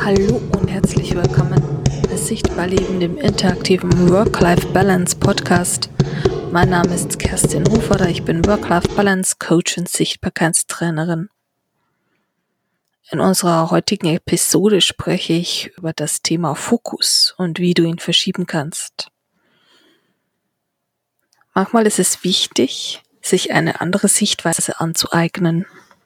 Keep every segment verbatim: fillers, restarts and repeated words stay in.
Hallo und herzlich willkommen bei Sichtbar Leben, dem interaktiven Work-Life-Balance-Podcast. Mein Name ist Kerstin Hoferer, ich bin Work-Life-Balance-Coach und Sichtbarkeitstrainerin. In unserer heutigen Episode spreche ich über das Thema Fokus und wie du ihn verschieben kannst. Manchmal ist es wichtig, sich eine andere Sichtweise anzueignen,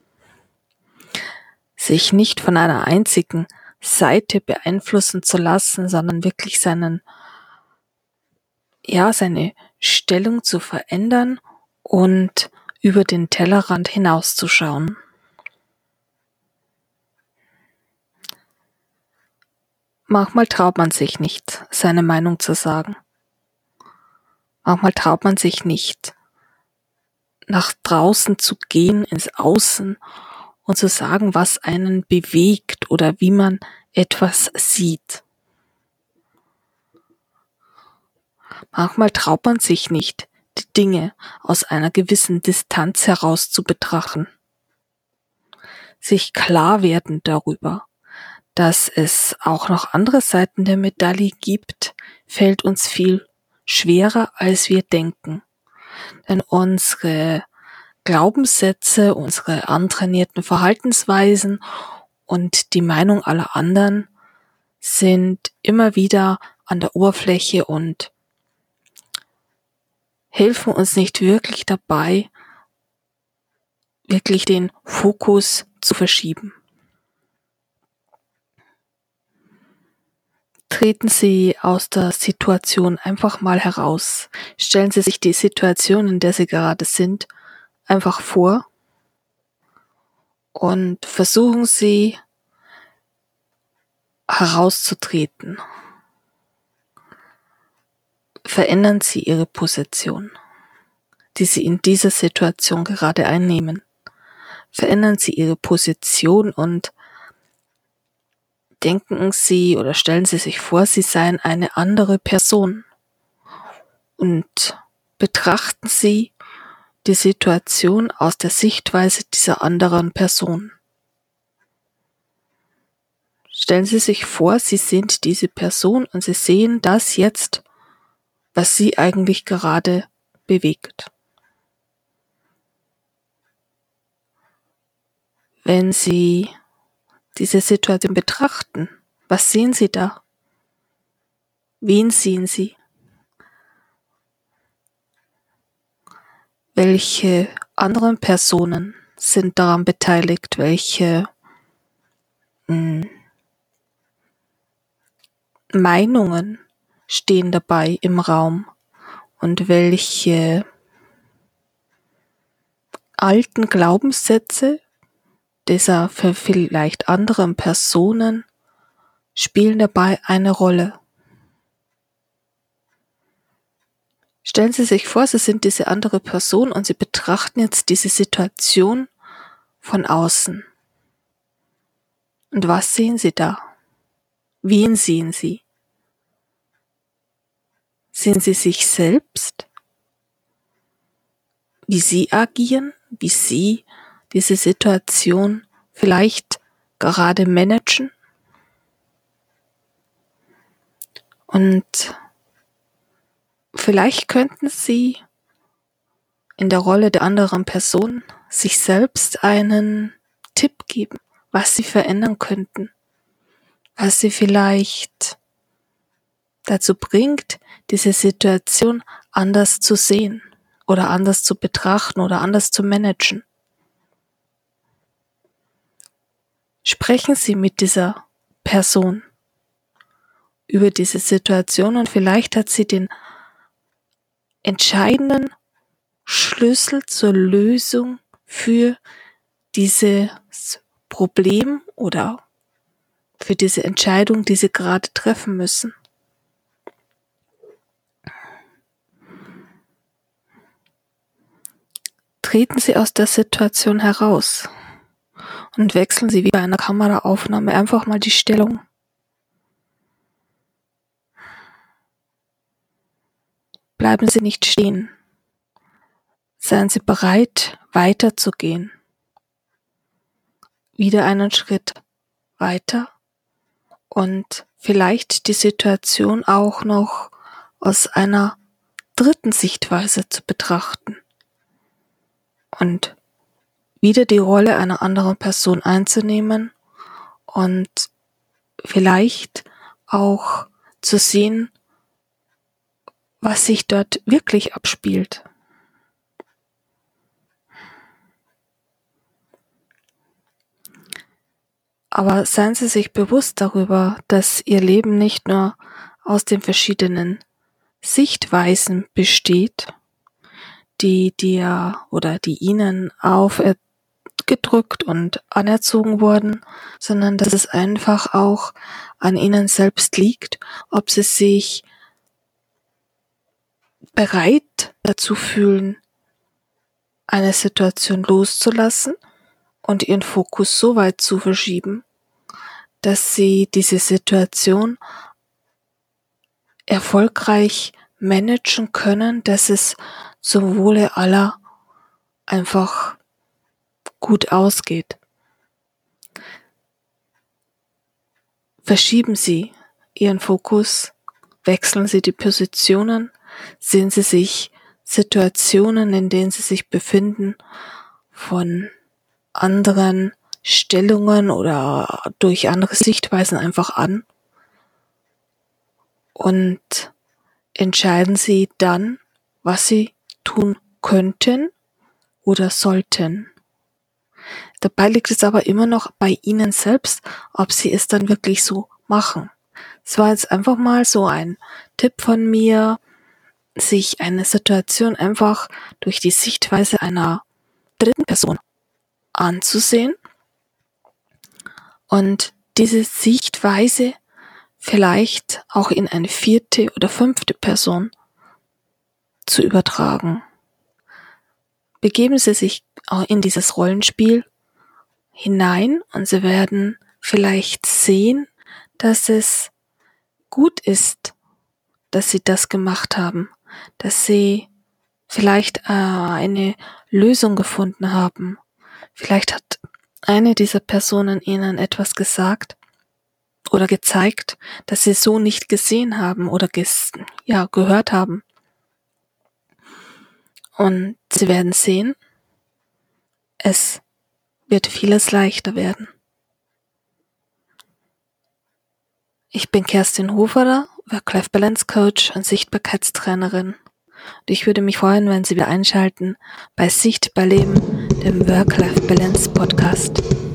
sich nicht von einer einzigen Seite beeinflussen zu lassen, sondern wirklich seinen, ja, seine Stellung zu verändern und über den Tellerrand hinauszuschauen. Manchmal traut man sich nicht, seine Meinung zu sagen. Manchmal traut man sich nicht, nach draußen zu gehen, ins Außen und zu sagen, was einen bewegt oder wie man etwas sieht. Manchmal traut man sich nicht, die Dinge aus einer gewissen Distanz heraus zu betrachten. Sich klar werden darüber, dass es auch noch andere Seiten der Medaille gibt, fällt uns viel schwerer, als wir denken. Denn unsere Glaubenssätze, unsere antrainierten Verhaltensweisen und die Meinung aller anderen sind immer wieder an der Oberfläche und helfen uns nicht wirklich dabei, wirklich den Fokus zu verschieben. Treten Sie aus der Situation einfach mal heraus. Stellen Sie sich die Situation, in der Sie gerade sind, einfach vor und versuchen Sie herauszutreten. Verändern Sie Ihre Position, die Sie in dieser Situation gerade einnehmen. Verändern Sie Ihre Position und denken Sie oder stellen Sie sich vor, Sie seien eine andere Person und betrachten Sie die Situation aus der Sichtweise dieser anderen Person. Stellen Sie sich vor, Sie sind diese Person und Sie sehen das jetzt, was Sie eigentlich gerade bewegt. Wenn Sie diese Situation betrachten, was sehen Sie da? Wen sehen Sie? Welche anderen Personen sind daran beteiligt? Welche mh, Meinungen stehen dabei im Raum? Und welche alten Glaubenssätze dieser für vielleicht anderen Personen spielen dabei eine Rolle? Stellen Sie sich vor, Sie sind diese andere Person und Sie betrachten jetzt diese Situation von außen. Und was sehen Sie da? Wen sehen Sie? Sehen Sie sich selbst? Wie Sie agieren? Wie Sie diese Situation vielleicht gerade managen? Und vielleicht könnten Sie in der Rolle der anderen Person sich selbst einen Tipp geben, was Sie verändern könnten, was Sie vielleicht dazu bringt, diese Situation anders zu sehen oder anders zu betrachten oder anders zu managen. Sprechen Sie mit dieser Person über diese Situation und vielleicht hat sie den entscheidenden Schlüssel zur Lösung für dieses Problem oder für diese Entscheidung, die Sie gerade treffen müssen. Treten Sie aus der Situation heraus und wechseln Sie wie bei einer Kameraaufnahme einfach mal die Stellung. Bleiben Sie nicht stehen. Seien Sie bereit, weiterzugehen. Wieder einen Schritt weiter und vielleicht die Situation auch noch aus einer dritten Sichtweise zu betrachten und wieder die Rolle einer anderen Person einzunehmen und vielleicht auch zu sehen, was sich dort wirklich abspielt. Aber seien Sie sich bewusst darüber, dass Ihr Leben nicht nur aus den verschiedenen Sichtweisen besteht, die dir oder die Ihnen aufgedrückt und anerzogen wurden, sondern dass es einfach auch an Ihnen selbst liegt, ob Sie sich bereit dazu fühlen, eine Situation loszulassen und Ihren Fokus so weit zu verschieben, dass Sie diese Situation erfolgreich managen können, dass es zum Wohle aller einfach gut ausgeht. Verschieben Sie Ihren Fokus, wechseln Sie die Positionen, sehen Sie sich Situationen, in denen Sie sich befinden, von anderen Stellungen oder durch andere Sichtweisen einfach an und entscheiden Sie dann, was Sie tun könnten oder sollten. Dabei liegt es aber immer noch bei Ihnen selbst, ob Sie es dann wirklich so machen. Es war jetzt einfach mal so ein Tipp von mir, sich eine Situation einfach durch die Sichtweise einer dritten Person anzusehen und diese Sichtweise vielleicht auch in eine vierte oder fünfte Person zu übertragen. Begeben Sie sich auch in dieses Rollenspiel hinein und Sie werden vielleicht sehen, dass es gut ist, dass Sie das gemacht haben, dass Sie vielleicht äh, eine Lösung gefunden haben. Vielleicht hat eine dieser Personen Ihnen etwas gesagt oder gezeigt, dass Sie so nicht gesehen haben oder ges- ja, gehört haben. Und Sie werden sehen, es wird vieles leichter werden. Ich bin Kerstin Hoferer, Work-Life-Balance-Coach und Sichtbarkeitstrainerin. Und ich würde mich freuen, wenn Sie wieder einschalten bei Sichtbar Leben, dem Work-Life-Balance-Podcast.